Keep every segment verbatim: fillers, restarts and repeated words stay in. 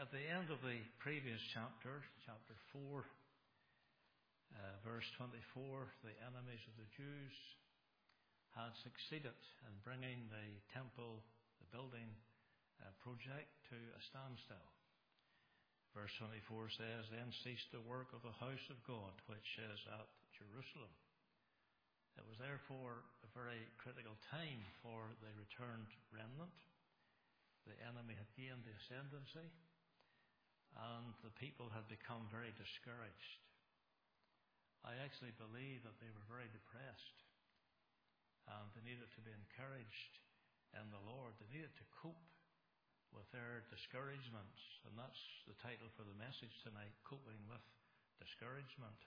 At the end of the previous chapter, chapter four, uh, verse twenty-four, the enemies of the Jews had succeeded in bringing the temple, the building uh, project to a standstill. Verse twenty-four says, "Then ceased the work of the house of God, which is at Jerusalem." It was therefore a very critical time for the returned remnant. The enemy had gained the ascendancy, and the people had become very discouraged. I actually believe that they were very depressed, and they needed to be encouraged in the Lord. They needed to cope with their discouragements, and that's the title for the message tonight, Coping with Discouragement.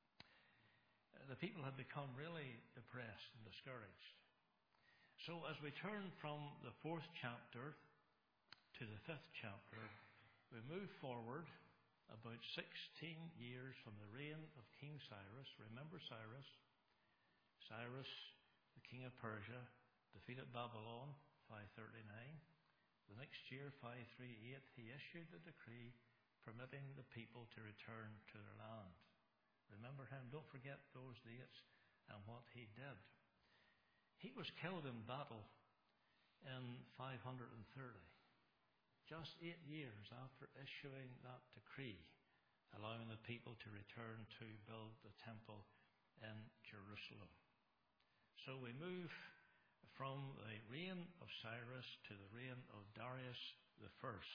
The people had become really depressed and discouraged. So as we turn from the fourth chapter to the fifth chapter, we move forward about sixteen years from the reign of King Cyrus. Remember Cyrus? Cyrus, the king of Persia, defeated Babylon, five thirty-nine. The next year, five thirty-eight, he issued a decree permitting the people to return to their land. Remember him, don't forget those dates and what he did. He was killed in battle in five thirty, just eight years after issuing that decree, allowing the people to return to build the temple in Jerusalem. So we move from the reign of Cyrus to the reign of Darius the First.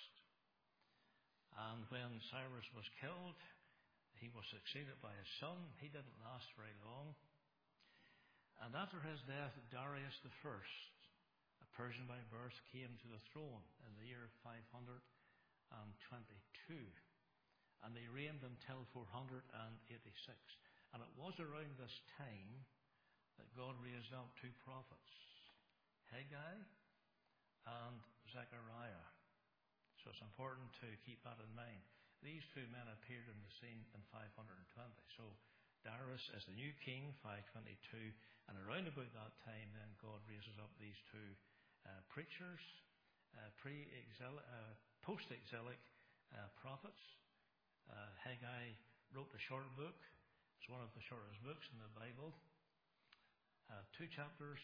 And when Cyrus was killed, he was succeeded by his son. He didn't last very long. And after his death, Darius the First, a Persian by birth, came to the throne in the year five twenty-two. And he reigned until four eighty-six. And it was around this time that God raised up two prophets, Haggai and Zechariah. So it's important to keep that in mind. These two men appeared in the scene in five twenty. So Darius is the new king, five twenty-two, and around about that time then God raises up these two uh, preachers, uh, pre-exilic, uh, post-exilic uh, prophets. Uh, Haggai wrote a short book. It's one of the shortest books in the Bible. Uh, two chapters,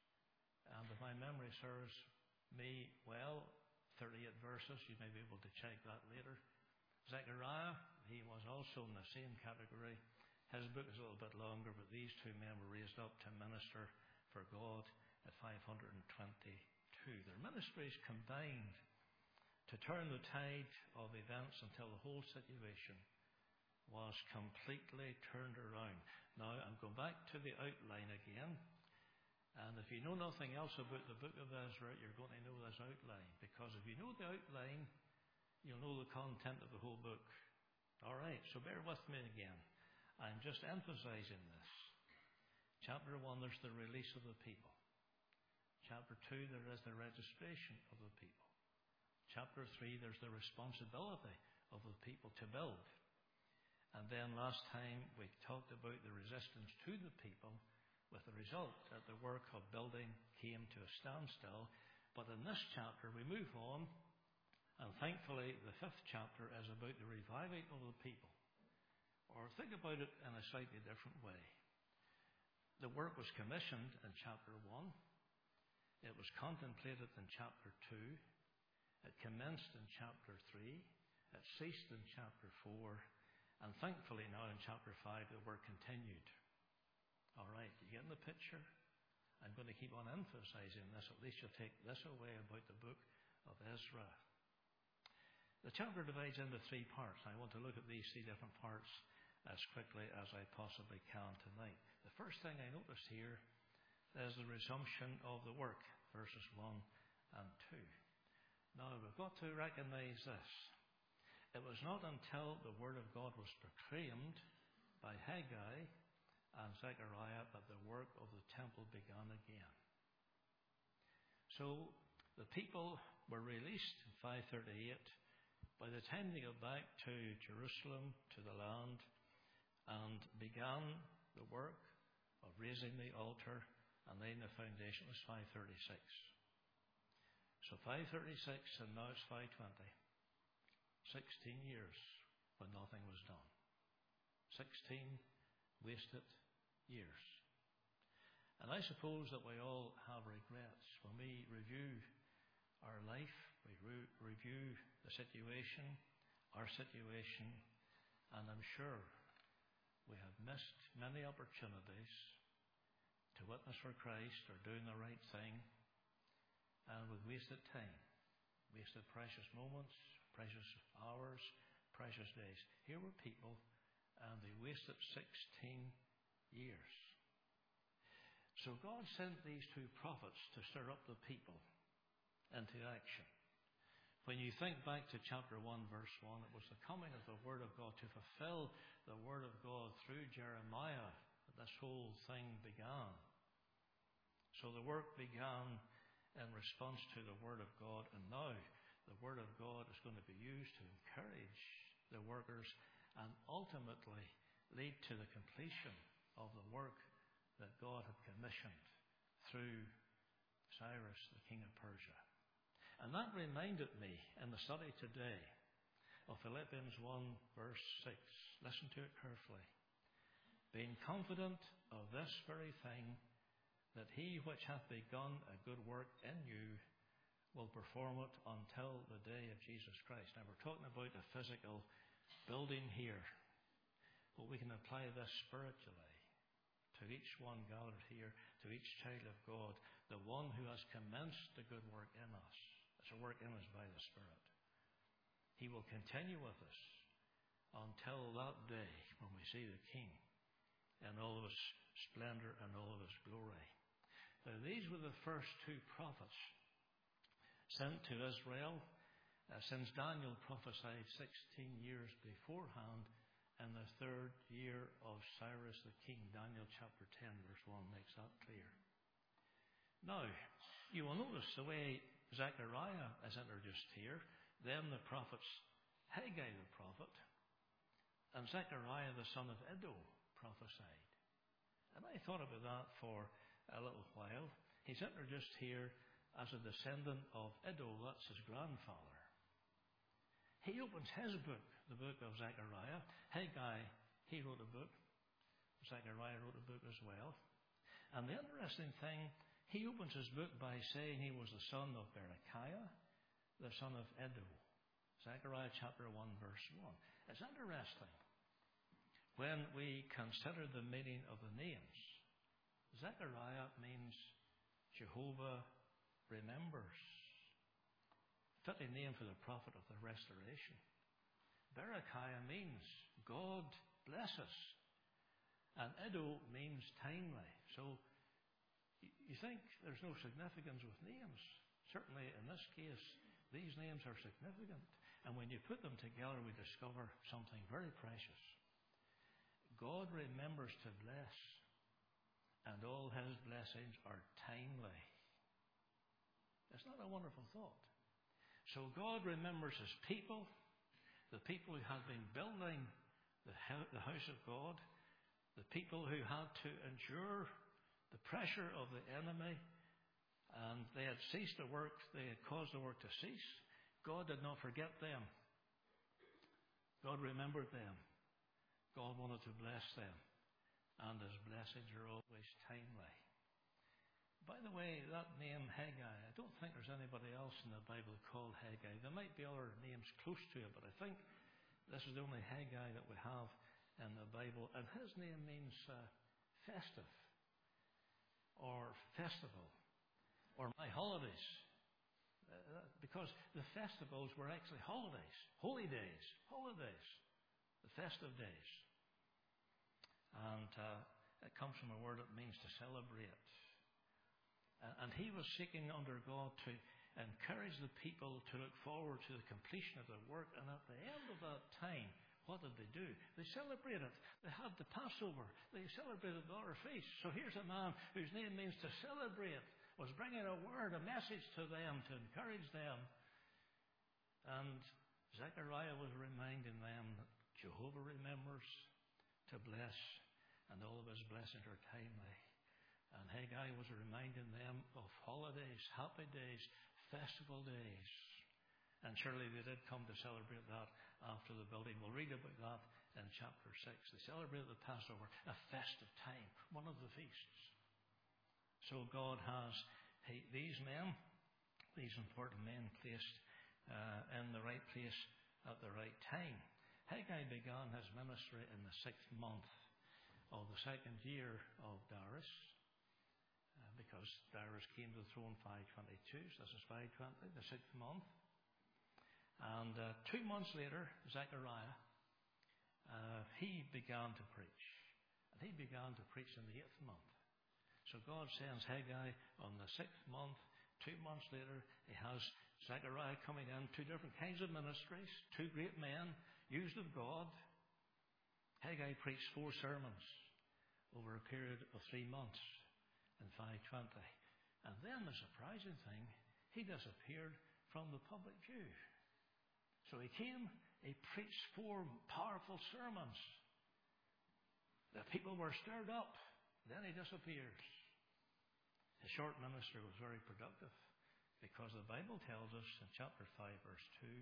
and if my memory serves me well, thirty-eight verses. You may be able to check that later. Zechariah, he was also in the same category. His book is a little bit longer, but these two men were raised up to minister for God at five twenty-two. Their ministries combined to turn the tide of events until the whole situation was completely turned around. Now, I'm going back to the outline again. And if you know nothing else about the book of Ezra, you're going to know this outline. Because if you know the outline, you'll know the content of the whole book. All right, so bear with me again. I'm just emphasizing this. Chapter one, there's the release of the people. Chapter two, there is the registration of the people. Chapter three, there's the responsibility of the people to build. And then last time we talked about the resistance to the people, with the result that the work of building came to a standstill. But in this chapter we move on, and thankfully the fifth chapter is about the reviving of the people. Or think about it in a slightly different way. The work was commissioned in chapter one. It was contemplated in chapter two. It commenced in chapter three. It ceased in chapter four. And thankfully now in chapter five the work continued. All right, you getting the picture? I'm going to keep on emphasizing this. At least you'll take this away about the book of Ezra. The chapter divides into three parts. I want to look at these three different parts as quickly as I possibly can tonight. The first thing I noticed here is the resumption of the work, verses one and two. Now, we've got to recognize this. It was not until the word of God was proclaimed by Haggai and Zechariah that the work of the temple began again. So the people were released in five thirty-eight. By the time they got back to Jerusalem, to the land, and began the work of raising the altar and laying the foundation, it was five thirty-six. So five thirty-six, and now it's five twenty. Sixteen years when nothing was done. Sixteen wasted years. And I suppose that we all have regrets when we review our life, we re- review the situation, our situation, and I'm sure we have missed many opportunities to witness for Christ or doing the right thing, and we've wasted time, wasted precious moments, precious hours, precious days. Here were people, and they wasted sixteen years. So God sent these two prophets to stir up the people into action. When you think back to chapter one, verse one, it was the coming of the Word of God to fulfill the Word of God through Jeremiah that this whole thing began. So the work began in response to the Word of God, and now the Word of God is going to be used to encourage the workers and ultimately lead to the completion of the work that God had commissioned through Cyrus, the king of Persia. And that reminded me in the study today of Philippians one, verse six. Listen to it carefully. Being confident of this very thing, that he which hath begun a good work in you will perform it until the day of Jesus Christ. Now we're talking about a physical building here, but we can apply this spiritually to each one gathered here, to each child of God, the one who has commenced the good work in us. It's a work in us by the Spirit. He will continue with us until that day when we see the King in all of his splendor and all of his glory. Now, these were the first two prophets sent to Israel uh, since Daniel prophesied sixteen years beforehand in the third year of Cyrus the king. Daniel chapter ten, verse one makes that clear. Now, you will notice the way Zechariah is introduced here. Then the prophets, Haggai the prophet, and Zechariah the son of Iddo prophesied. And I thought about that for a little while. He's introduced here as a descendant of Iddo, that's his grandfather. He opens his book, the book of Zechariah. Haggai, he wrote a book. Zechariah wrote a book as well. And the interesting thing, he opens his book by saying he was the son of Berechiah, the son of Iddo. Zechariah chapter one, verse one. It's interesting. When we consider the meaning of the names, Zechariah means Jehovah remembers. Fitting name for the prophet of the restoration. Berechiah means God blesses. And Iddo means timely. So you think there's no significance with names. Certainly in this case, these names are significant. And when you put them together, we discover something very precious. God remembers to bless, and all his blessings are timely. Isn't that a wonderful thought? So God remembers his people, the people who had been building the house of God, the people who had to endure the pressure of the enemy, and they had ceased the work, they had caused the work to cease. God did not forget them. God remembered them. God wanted to bless them, and his blessings are always timely. By the way, that name Haggai, I don't think there's anybody else in the Bible called Haggai. There might be other names close to it, but I think this is the only Haggai that we have in the Bible. And his name means uh, festive, or festival, or my holidays. Uh, because the festivals were actually holidays, holy days, holidays, the festive days. And uh, it comes from a word that means to celebrate. And he was seeking under God to encourage the people to look forward to the completion of their work. And at the end of that time, what did they do? They celebrated. They had the Passover. They celebrated the other feasts. So here's a man whose name means to celebrate, was bringing a word, a message to them to encourage them. And Zechariah was reminding them that Jehovah remembers to bless, and all of his blessings are timely. And Haggai was reminding them of holidays, happy days, festival days. And surely they did come to celebrate that after the building. We'll read about that in chapter six. They celebrated the Passover, a festive time, one of the feasts. So God has he, these men, these important men, placed uh, in the right place at the right time. Haggai began his ministry in the sixth month of the second year of Darius, uh, because Darius came to the throne five twenty-two, so this is five twenty, the sixth month. And uh, two months later, Zechariah, uh, he began to preach. And he began to preach in the eighth month. So God sends Haggai on the sixth month. Two months later, he has Zechariah coming in, two different kinds of ministries, two great men, used of God. Haggai preached four sermons over a period of three months in five twenty. And then the surprising thing, he disappeared from the public view. So he came, he preached four powerful sermons. The people were stirred up. Then he disappears. His short ministry was very productive, because the Bible tells us in chapter five, verse two,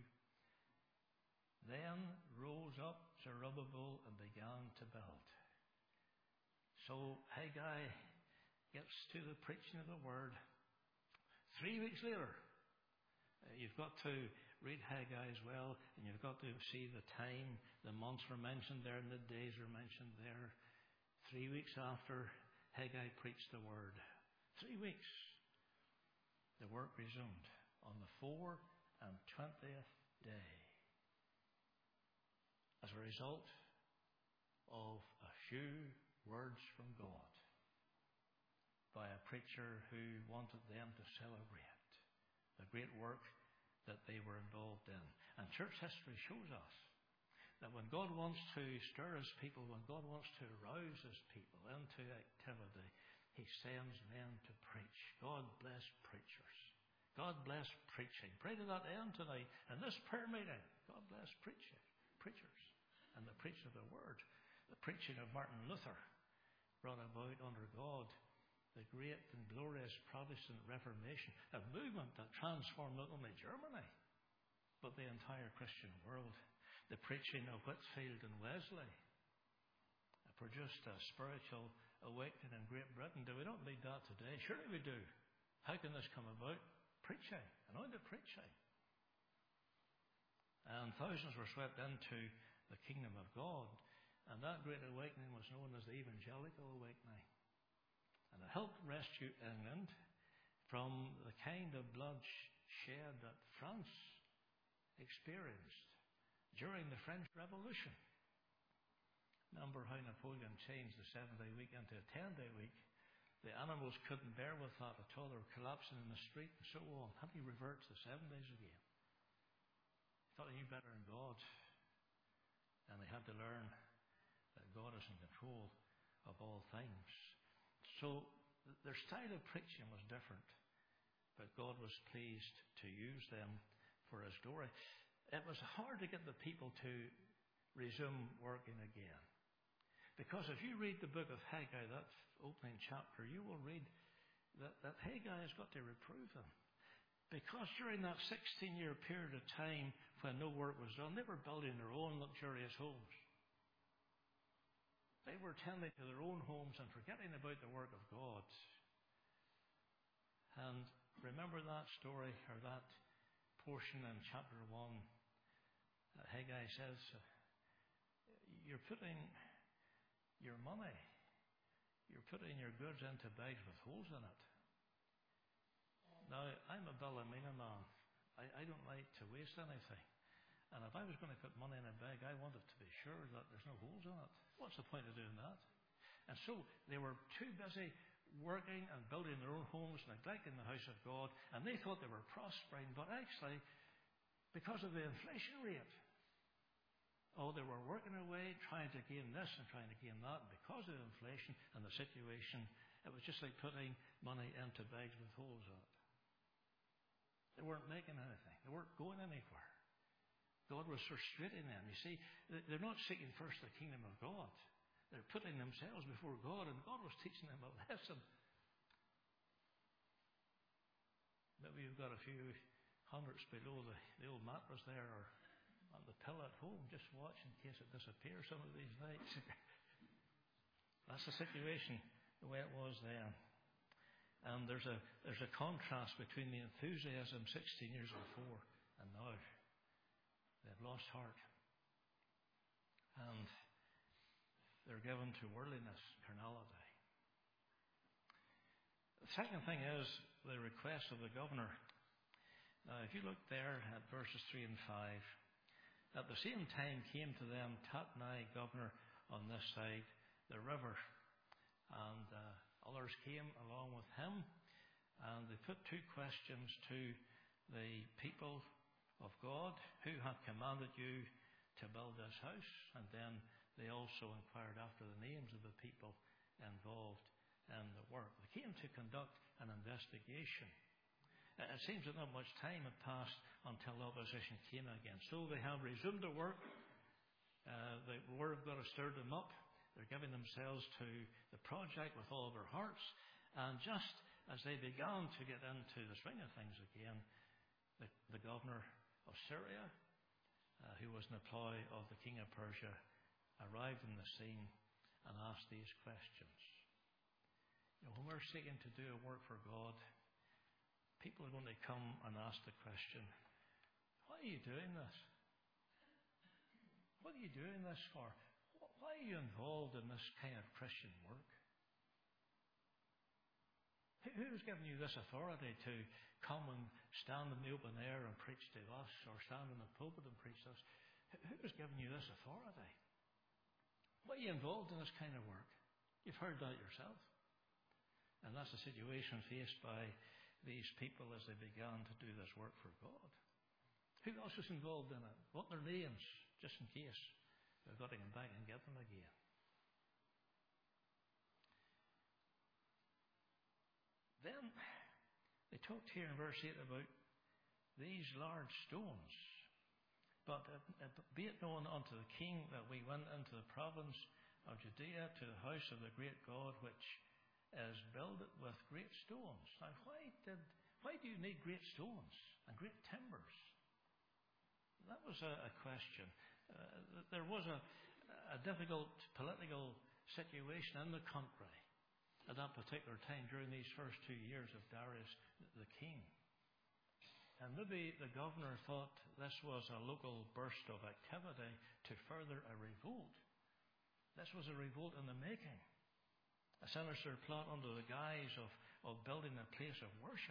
then rose up Zerubbabel and began to build. So Haggai gets to the preaching of the word. Three weeks later, uh, you've got to read Haggai as well, and you've got to see the time, the months were mentioned there, and the days are mentioned there. Three weeks after Haggai preached the word, three weeks, the work resumed on the four and twentieth day, as a result of a few words from God by a preacher who wanted them to celebrate the great work that they were involved in. And church history shows us that when God wants to stir his people, when God wants to arouse his people into activity, he sends men to preach. God bless preachers. God bless preaching. Pray to that end tonight in this prayer meeting. God bless preaching, preachers, and the preaching of the word. The preaching of Martin Luther brought about under God the great and glorious Protestant Reformation, a movement that transformed not only Germany, but the entire Christian world. The preaching of Whitefield and Wesley produced a spiritual awakening in Great Britain. Do we not need that today? Surely we do. How can this come about? Preaching, anointed preaching. And thousands were swept into the kingdom of God. And that great awakening was known as the Evangelical Awakening. And it helped rescue England from the kind of bloodshed that France experienced during the French Revolution. Remember how Napoleon changed the seven-day week into a ten-day week. The animals couldn't bear with that at all. They were collapsing in the street and so on. Had he reverted to the seven days again? He thought he knew better than God. And they had to learn that God is in control of all things. So their style of preaching was different, but God was pleased to use them for his glory. It was hard to get the people to resume working again. Because if you read the book of Haggai, that opening chapter, you will read that, that Haggai has got to reprove them. Because during that sixteen-year period of time when no work was done, they were building their own luxurious homes. They were tending to their own homes and forgetting about the work of God. And remember that story, or that portion in chapter one. Uh, Haggai says, you're putting your money, you're putting your goods into bags with holes in it. Now, I'm a Ballymena man. I, I don't like to waste anything. And if I was going to put money in a bag, I wanted to be sure that there's no holes in it. What's the point of doing that? And so they were too busy working and building their own homes, neglecting the house of God, and they thought they were prospering. But actually, because of the inflation rate, oh, they were working away, trying to gain this and trying to gain that. And because of the inflation and the situation, it was just like putting money into bags with holes in it. They weren't making anything. They weren't going anywhere. God was frustrating them. You see, they're not seeking first the kingdom of God. They're putting themselves before God, and God was teaching them a lesson. Maybe you've got a few hundreds below the, the old mattress there, or on the pillow at home. Just watch in case it disappears some of these nights. That's the situation, the way it was then. And there's a there's a contrast between the enthusiasm sixteen years before and now. They've lost heart. And they're given to worldliness, carnality. The second thing is the request of the governor. Now, if you look there at verses three and five, at the same time came to them Tatnai, governor on this side, the river, and uh, others came along with him, and they put two questions to the people of God: who hath commanded you to build this house? And then they also inquired after the names of the people involved in the work. They came to conduct an investigation. It seems that not much time had passed until opposition came again. So they have resumed their work. Uh, the Word of God has stirred them up. They're giving themselves to the project with all of their hearts. And just as they began to get into the swing of things again, the, the governor of Syria, uh, who was an employ of the king of Persia, arrived on the scene and asked these questions. You know, when we're seeking to do a work for God, people are going to come and ask the question, why are you doing this? What are you doing this for? Why are you involved in this kind of Christian work? Who's given you this authority to come and stand in the open air and preach to us, or stand in the pulpit and preach to us? Who's given you this authority? Why are you involved in this kind of work? You've heard that yourself. And that's the situation faced by these people as they began to do this work for God. Who else is involved in it? What are their names, just in case we've got to come back and get them again. Then they talked here in verse eight about these large stones. But uh, be it known unto the king that we went into the province of Judea to the house of the great God, which is builded with great stones. Now, why did why do you need great stones and great timbers? That was a, a question. Uh, there was a, a difficult political situation in the country at that particular time during these first two years of Darius the king. And maybe the governor thought this was a local burst of activity to further a revolt. This was a revolt in the making. A sinister plot under the guise of, of building a place of worship.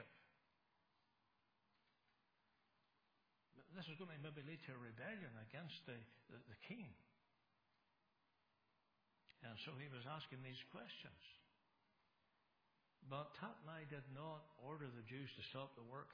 This is going to maybe lead to a rebellion against the, the, the king. And so he was asking these questions. But Tatnai did not order the Jews to stop the work,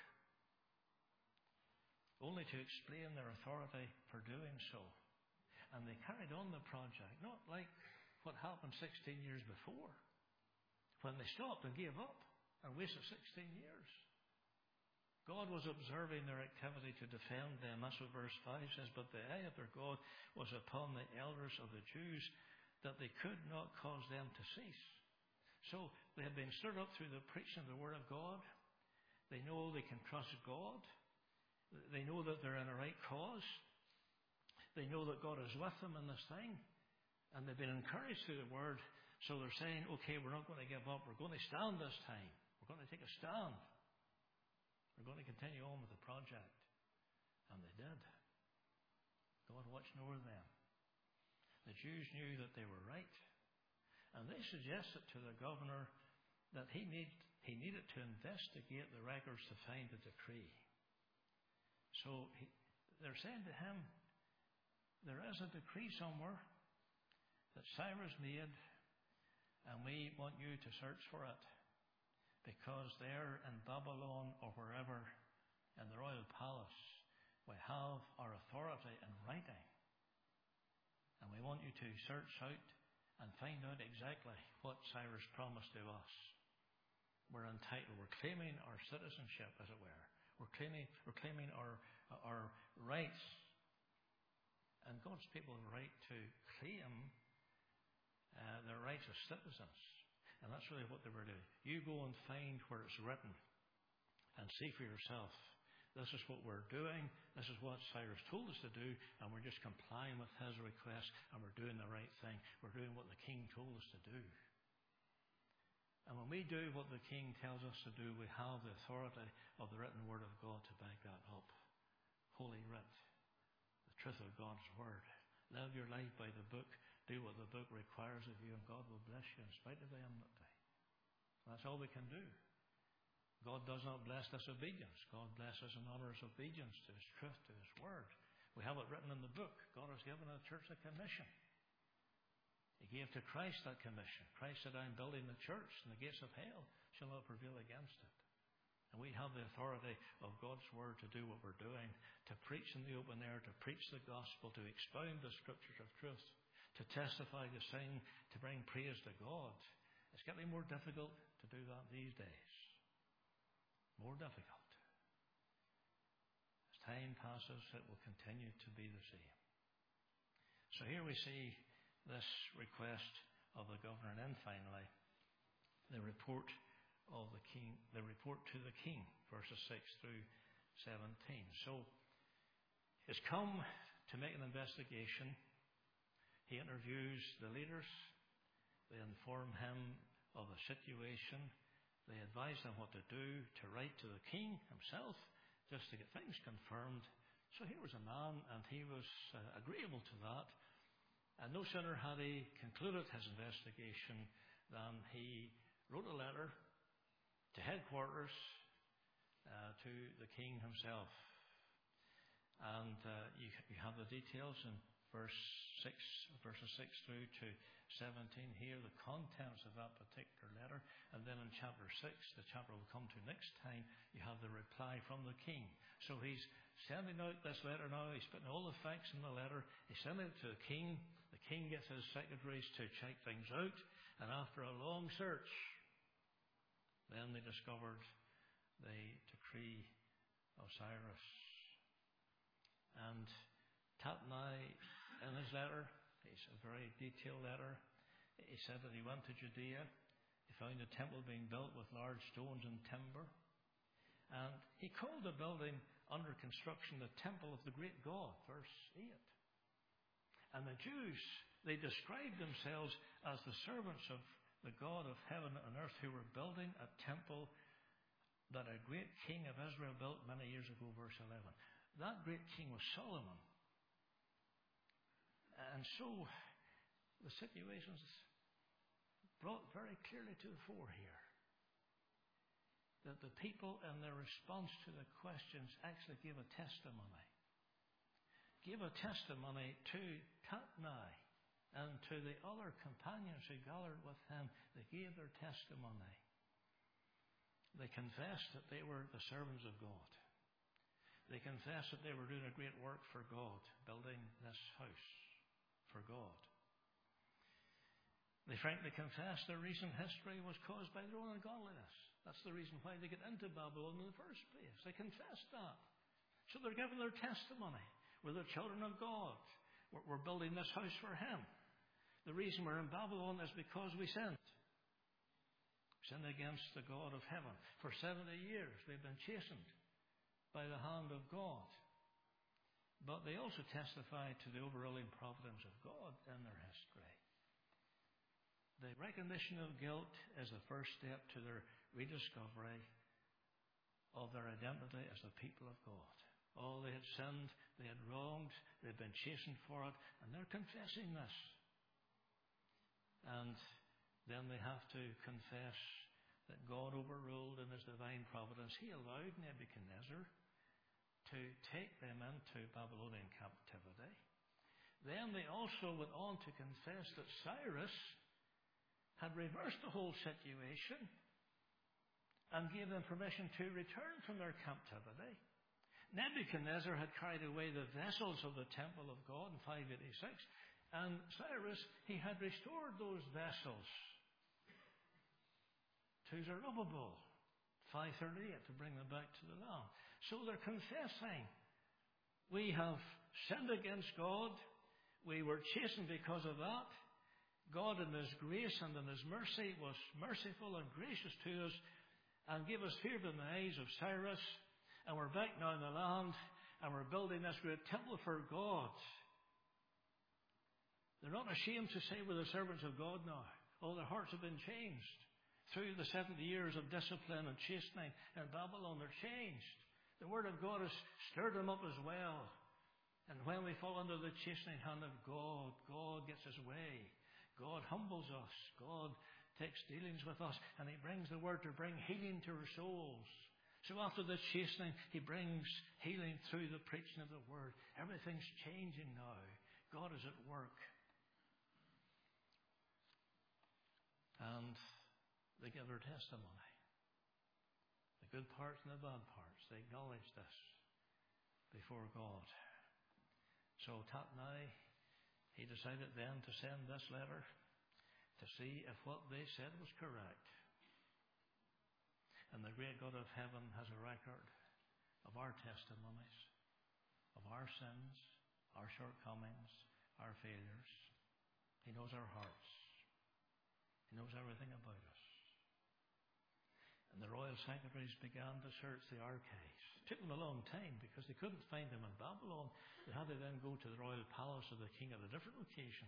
only to explain their authority for doing so. And they carried on the project, not like what happened sixteen years before, when they stopped and gave up and wasted sixteen years. God was observing their activity to defend them. That's what verse five says. But the eye of their God was upon the elders of the Jews, that they could not cause them to cease. So they have been stirred up through the preaching of the Word of God. They know they can trust God. They know that they're in a right cause. They know that God is with them in this thing. And they've been encouraged through the Word. So they're saying, okay, we're not going to give up. We're going to stand this time. We're going to take a stand. We're going to continue on with the project. And they did. God watched over them. The Jews knew that they were right. And they suggested to the governor that he, need, he needed to investigate the records to find the decree. So he, they're saying to him, there is a decree somewhere that Cyrus made, and we want you to search for it, because there in Babylon or wherever in the royal palace we have our authority in writing, and we want you to search out and find out exactly what Cyrus promised to us. We're entitled, we're claiming our citizenship, as it were. We're claiming, we're claiming our, our rights. And God's people have a right to claim uh, their rights as citizens. And that's really what they were doing. You go and find where it's written and see for yourself This is what we're doing. This is what Cyrus told us to do, and we're just complying with his request, and we're doing the right thing. We're doing what the king told us to do. And when we do what the king tells us to do, we have the authority of the written word of God to back that up. Holy writ, the truth of God's word. Live your life by the book. Do what the book requires of you, and God will bless you in spite of the enmity. That's all we can do. God does not bless disobedience. God blesses and honors obedience to his truth, to his word. We have it written in the book. God has given the church a commission. He gave to Christ that commission. Christ said, I'm building the church, and the gates of hell shall not prevail against it. And we have the authority of God's word to do what we're doing, to preach in the open air, to preach the gospel, to expound the scriptures of truth, to testify, to sing, to bring praise to God. It's getting more difficult to do that these days. More difficult. As time passes, it will continue to be the same. So here we see this request of the governor, and then finally the report of the king, the report to the king, verses six through seventeen. So he's come to make an investigation. He interviews the leaders. They inform him of the situation. They advise him what to do, to write to the king himself, just to get things confirmed. So here was a man, and he was uh, agreeable to that. And no sooner had he concluded his investigation than he wrote a letter to headquarters uh, to the king himself. And uh, you, you have the details in verse six, verses six through to seventeen here, the contents of that particular letter. And then in chapter six, the chapter we'll come to next time, you have the reply from the king. So he's sending out this letter now. He's putting all the facts in the letter. He's sending it to the king. The king gets his secretaries to check things out. And after a long search, then they discovered the decree of Cyrus. And Tatnai, in his letter, it's a very detailed letter. He said that he went to Judea. He found the temple being built with large stones and timber. And he called the building under construction the temple of the great God, verse eight. And the Jews, they described themselves as the servants of the God of heaven and earth, who were building a temple that a great king of Israel built many years ago, verse eleven. That great king was Solomon. And so the situation is brought very clearly to the fore here. That the people, in their response to the questions, actually gave a testimony. Gave a testimony to Tatnai and to the other companions who gathered with him. They gave their testimony. They confessed that they were the servants of God. They confessed that they were doing a great work for God, building this house for God. They frankly confessed their recent history was caused by their own ungodliness. That's the reason why they get into Babylon in the first place. They confessed that. So they're giving their testimony. We're the children of God. We're, we're building this house for him. The reason we're in Babylon is because we sinned. Sinned against the God of heaven. For seventy years they've been chastened by the hand of God. But they also testify to the overruling providence of God in their history. The recognition of guilt is the first step to their rediscovery of their identity as the people of God. Oh, they had sinned, they had wronged, they'd been chastened for it, and they're confessing this. And then they have to confess that God overruled in his divine providence. He allowed Nebuchadnezzar to take them into Babylonian captivity. Then they also went on to confess that Cyrus had reversed the whole situation and gave them permission to return from their captivity. Nebuchadnezzar had carried away the vessels of the temple of God in five eighty-six, and Cyrus, he had restored those vessels to Zerubbabel, five thirty-eight, to bring them back to the land. So they're confessing, we have sinned against God, we were chastened because of that. God in his grace and in his mercy was merciful and gracious to us and gave us favor in the eyes of Cyrus. And we're back now in the land, and we're building this great temple for God. They're not ashamed to say we're the servants of God now. All their hearts have been changed. Through the seventy years of discipline and chastening in Babylon, they're changed. The Word of God has stirred them up as well. And when we fall under the chastening hand of God, God gets His way. God humbles us. God takes dealings with us, and He brings the Word to bring healing to our souls. So after the chastening, He brings healing through the preaching of the Word. Everything's changing now. God is at work. And they give their testimony. The good parts and the bad parts. They acknowledge this before God. So Tatnai, he decided then to send this letter to see if what they said was correct. And the great God of heaven has a record of our testimonies, of our sins, our shortcomings, our failures. He knows our hearts. He knows everything about us. And the royal secretaries began to search the archives. It took them a long time because they couldn't find them in Babylon. They had to then go to the royal palace of the king at a different location.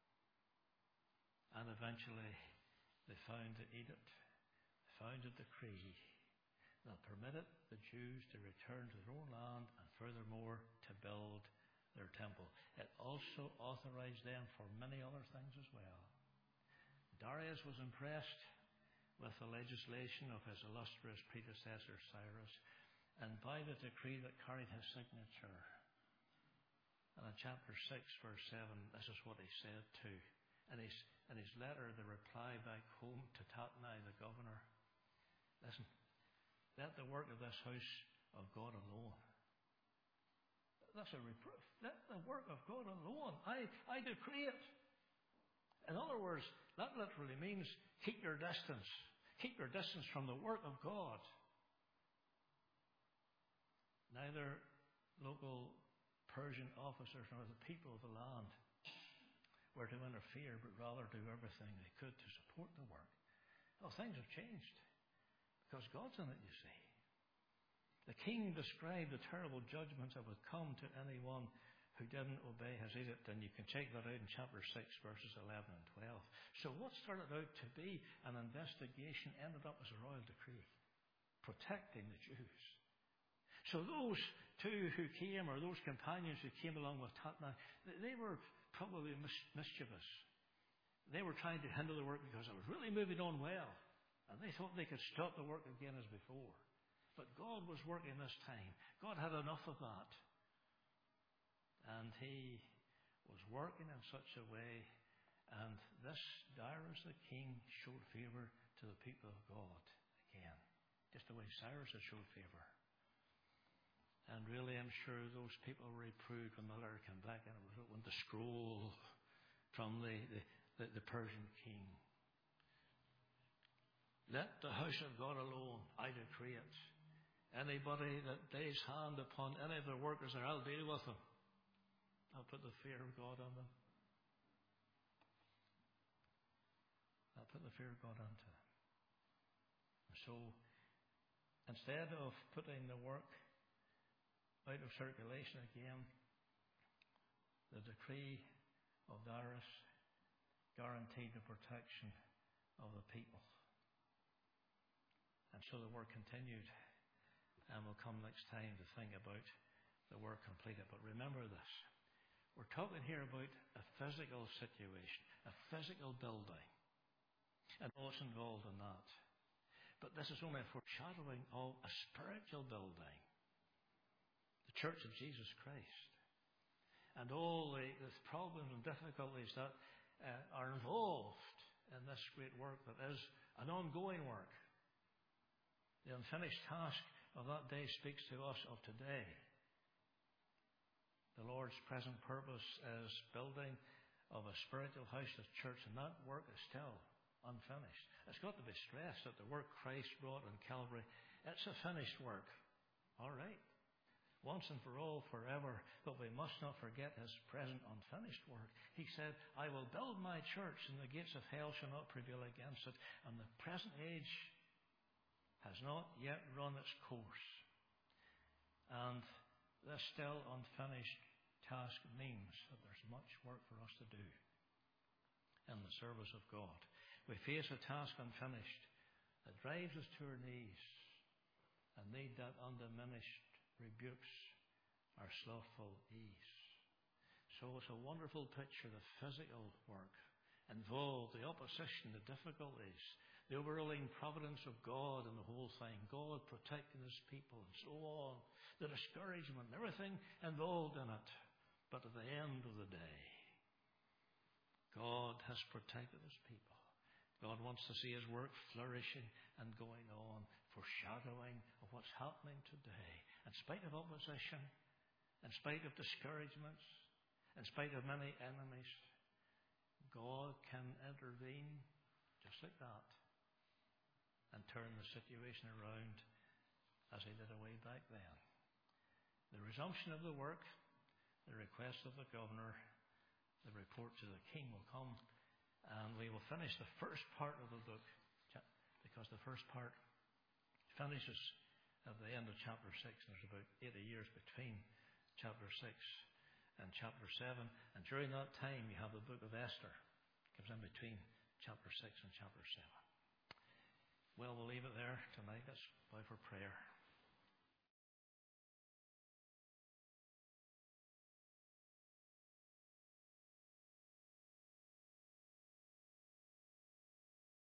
And eventually they found the edict, they found a decree that permitted the Jews to return to their own land and furthermore to build their temple. It also authorized them for many other things as well. Darius was impressed with the legislation of his illustrious predecessor Cyrus, and by the decree that carried his signature. And in chapter six, verse seven, this is what he said too. In his, in his letter, the reply back home to Tatnai, the governor, listen, let the work of this house of God alone. That's a reproof. Let the work of God alone. I, I decree it. In other words, that literally means keep your distance. Keep your distance from the work of God. Neither local Persian officers nor the people of the land were to interfere, but rather do everything they could to support the work. Well, things have changed because God's in it, you see. The king described the terrible judgments that would come to anyone who didn't obey his edict, and you can check that out in chapter six, verses eleven and twelve. So what started out to be an investigation ended up as a royal decree, protecting the Jews. So those two who came, or those companions who came along with Tatnai, they were probably mis- mischievous. They were trying to hinder the work because it was really moving on well, and they thought they could stop the work again as before. But God was working this time. God had enough of that. And He was working in such a way, and this Darius the king showed favor to the people of God again, just the way Cyrus had showed favor. And really, I'm sure those people were reproved when the letter came back, and it was opened the scroll from the, the, the, the Persian king. Let the house of God alone, I decree it. Anybody that lays hand upon any of the workers there, I'll deal with them. I'll put the fear of God on them. I'll put the fear of God onto them. So, instead of putting the work out of circulation again, the decree of Darius guaranteed the protection of the people. And so the work continued, and we'll come next time to think about the work completed. But remember this, we're talking here about a physical situation, a physical building, and all that's involved in that. But this is only a foreshadowing of a spiritual building, the Church of Jesus Christ, and all the, the problems and difficulties that uh, are involved in this great work that is an ongoing work. The unfinished task of that day speaks to us of today. The Lord's present purpose is building of a spiritual house, the church, and that work is still unfinished. It's got to be stressed that the work Christ brought on Calvary, it's a finished work. All right. Once and for all, forever. But we must not forget His present unfinished work. He said, I will build my church, and the gates of hell shall not prevail against it. And the present age has not yet run its course. And this still unfinished task means that there's much work for us to do in the service of God. We face a task unfinished that drives us to our knees and need that undiminished rebukes our slothful ease. So it's a wonderful picture, the physical work involved, the opposition, the difficulties, the overruling providence of God in the whole thing, God protecting His people and so on, the discouragement, everything involved in it. But at the end of the day, God has protected His people. God wants to see His work flourishing and going on, foreshadowing of what's happening today. In spite of opposition, in spite of discouragements, in spite of many enemies, God can intervene just like that and turn the situation around as He did a way back then. The resumption of the work, the request of the governor, the report to the king will come, and we will finish the first part of the book, because the first part finishes at the end of chapter six. There's about eighty years between chapter six and chapter seven, and during that time you have the book of Esther. It comes in between chapter six and chapter seven. Well, we'll leave it there tonight. Let's bow for prayer.